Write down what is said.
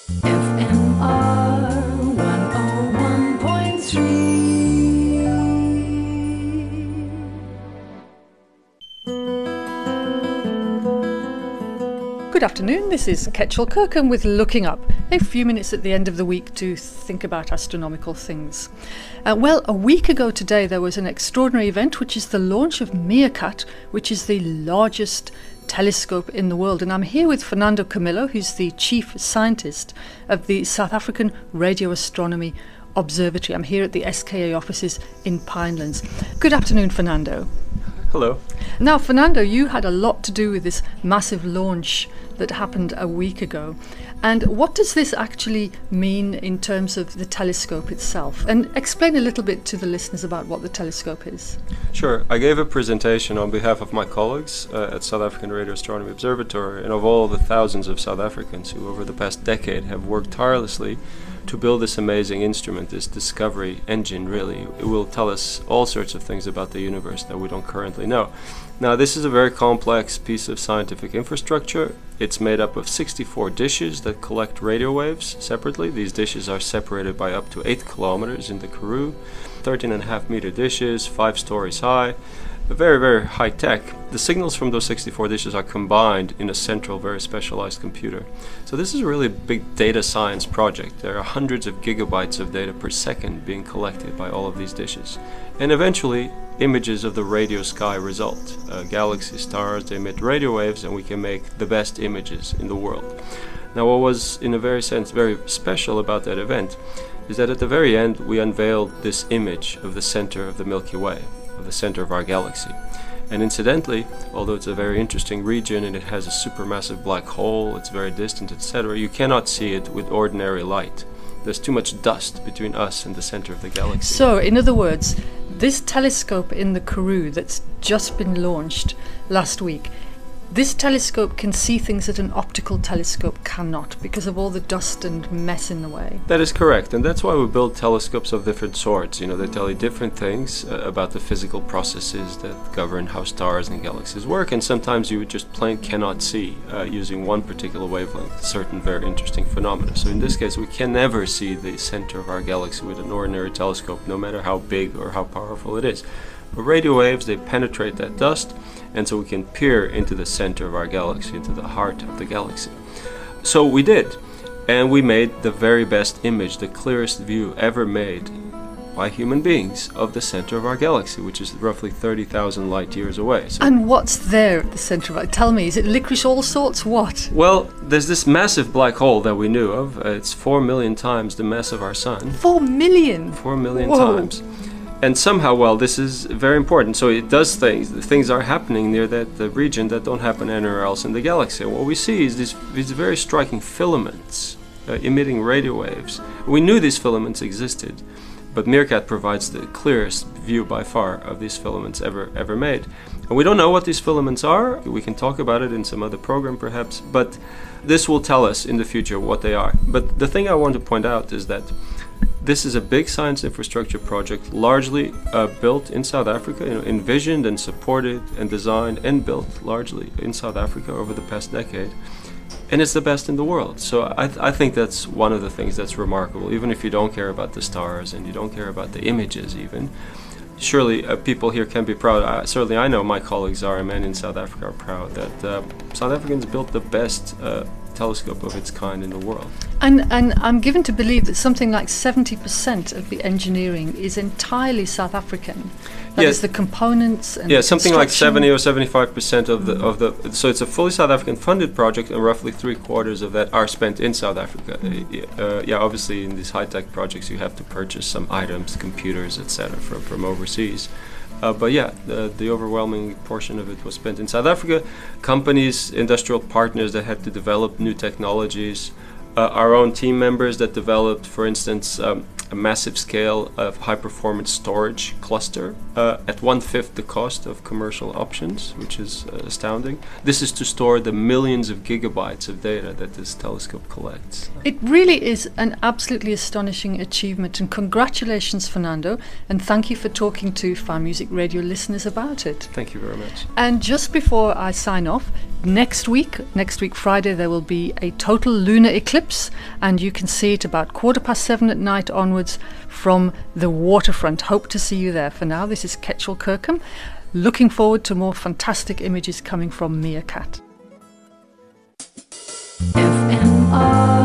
FMR 101.3. Good afternoon, this is Ketchel Kirkham with Looking Up, a few minutes at the end of the week to think about astronomical things. Well, a week ago today there was an extraordinary event, which is the launch of Meerkat, which is the largest telescope in the world. And I'm here with Fernando Camillo, who's the chief scientist of the South African Radio Astronomy Observatory. I'm here at the SKA offices in Pinelands. Good afternoon, Fernando. Hello. Now, Fernando, you had a lot to do with this massive launch that happened a week ago. And what does this actually mean in terms of the telescope itself? And explain a little bit to the listeners about what the telescope is. Sure. I gave a presentation on behalf of my colleagues at South African Radio Astronomy Observatory and of all the thousands of South Africans who over the past decade have worked tirelessly to build this amazing instrument, this discovery engine, really. It will tell us all sorts of things about the universe that we don't currently know. Now, this is a very complex piece of scientific infrastructure. It's made up of 64 dishes that collect radio waves separately. These dishes are separated by up to 8 kilometers in the Karoo, 13.5-meter dishes, 5 stories high. Very, very high tech. The signals from those 64 dishes are combined in a central, very specialized computer. So this is a really big data science project. There are hundreds of gigabytes of data per second being collected by all of these dishes. And eventually, images of the radio sky result. Galaxy stars, they emit radio waves, and we can make the best images in the world. Now, what was, in a very sense, very special about that event is that at the very end, we unveiled this image of the center of the Milky Way, of the center of our galaxy. And incidentally, although it's a very interesting region and it has a supermassive black hole, it's very distant, etc., you cannot see it with ordinary light. There's too much dust between us and the center of the galaxy. So, in other words, this telescope in the Karoo that's just been launched last week, this telescope can see things that an optical telescope cannot because of all the dust and mess in the way. That is correct, and that's why we build telescopes of different sorts. You know, they tell you different things about the physical processes that govern how stars and galaxies work, and sometimes you just plain cannot see using one particular wavelength certain very interesting phenomena. So in this case, we can never see the center of our galaxy with an ordinary telescope, no matter how big or how powerful it is. But radio waves, they penetrate that dust, and so we can peer into the center of our galaxy, into the heart of the galaxy. So we did, and we made the very best image, the clearest view ever made by human beings of the center of our galaxy, which is roughly 30,000 light years away. So and what's there at the center of it? Tell me, is it licorice all sorts? What? well, there's this massive black hole that we knew of. It's 4 million times the mass of our sun. 4 million? 4 million Whoa. times. And somehow, well, this is very important. So it does things. Things are happening near the region that don't happen anywhere else in the galaxy. And what we see is these very striking filaments emitting radio waves. We knew these filaments existed, but Meerkat provides the clearest view by far of these filaments ever made. And we don't know what these filaments are. We can talk about it in some other program perhaps, but this will tell us in the future what they are. But the thing I want to point out is that this is a big science infrastructure project, largely built in South Africa, envisioned and supported and designed and built largely in South Africa over the past decade. And it's the best in the world. So I think that's one of the things that's remarkable, even if you don't care about the stars and you don't care about the images even. Surely people here can be proud. Certainly I know my colleagues are, and in South Africa are proud that South Africans built the best telescope of its kind in the world. And I'm given to believe that something like 70% of the engineering is entirely South African. That is the components and something like construction. 70 or 75% of the so it's a fully South African funded project, and roughly 3/4 of that are spent in South Africa. Obviously in these high-tech projects you have to purchase some items, computers, etc. from overseas. But the overwhelming portion of it was spent in South Africa. Companies, industrial partners that had to develop new technologies, our own team members that developed, for instance, a massive scale of high-performance storage cluster at 1/5 the cost of commercial options, which is astounding. This is to store the millions of gigabytes of data that this telescope collects. It really is an absolutely astonishing achievement, and congratulations, Fernando, and thank you for talking to Fine Music Radio listeners about it. Thank you very much. And just before I sign off, next week Friday, there will be a total lunar eclipse, and you can see it about 7:15 at night onwards from the waterfront. Hope to see you there. For now, this is Ketchel Kirkham, looking forward to more fantastic images coming from Meerkat. FMR